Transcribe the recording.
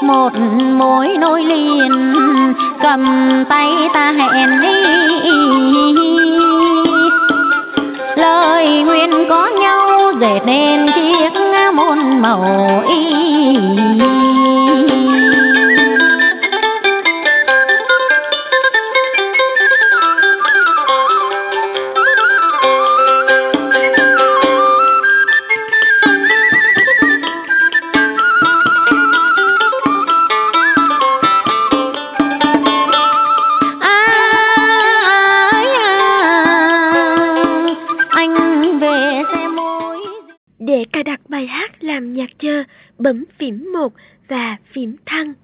một mối nối liền, cầm tay ta hẹn đi, lời nguyện có nhau dệt nên chiếc môn màu y. Để cài đặt bài hát làm nhạc chờ, bấm phím 1 và phím thăng.